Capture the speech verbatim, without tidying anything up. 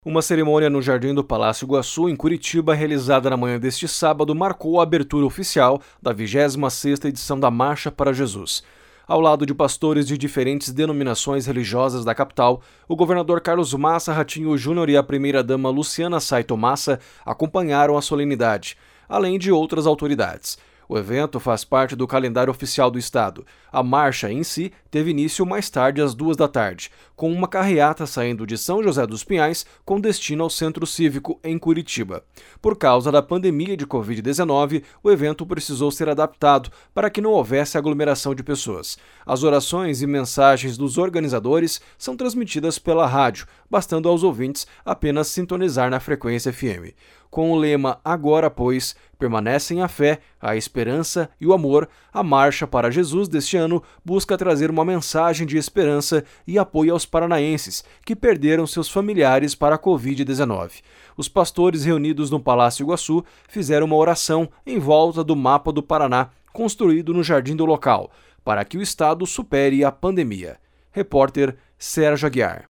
Uma cerimônia no Jardim do Palácio Iguaçu, em Curitiba, realizada na manhã deste sábado, marcou a abertura oficial da vigésima sexta edição da Marcha para Jesus. Ao lado de pastores de diferentes denominações religiosas da capital, o governador Carlos Massa Ratinho Júnior e a primeira-dama Luciana Saito Massa acompanharam a solenidade, além de outras autoridades. O evento faz parte do calendário oficial do estado. A marcha em si teve início mais tarde, às duas da tarde, com uma carreata saindo de São José dos Pinhais com destino ao Centro Cívico, em Curitiba. Por causa da pandemia de covid dezenove, o evento precisou ser adaptado para que não houvesse aglomeração de pessoas. As orações e mensagens dos organizadores são transmitidas pela rádio, bastando aos ouvintes apenas sintonizar na frequência F M. Com o lema "Agora, pois, permanecem a fé, a esperança e o amor", a Marcha para Jesus deste ano busca trazer uma mensagem de esperança e apoio aos paranaenses que perderam seus familiares para a covid dezenove. Os pastores reunidos no Palácio Iguaçu fizeram uma oração em volta do mapa do Paraná, construído no jardim do local, para que o estado supere a pandemia. Repórter Sérgio Aguiar.